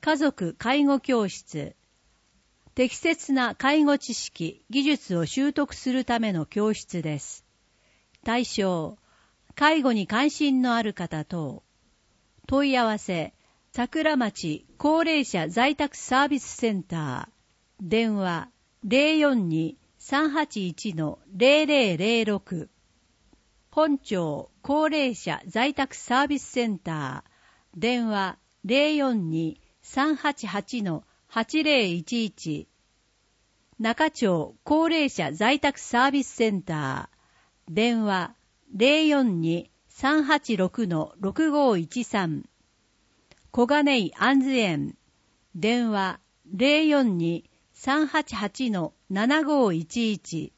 家族介護教室。適切な介護知識、技術を習得するための教室です。対象、介護に関心のある方等。問い合わせ、桜町高齢者在宅サービスセンター。電話、042-381-0006。本町高齢者在宅サービスセンター。電話、042-388-8011。中町高齢者在宅サービスセンター。電話、042-386-6513。小金井安図園。電話、042-388-7511。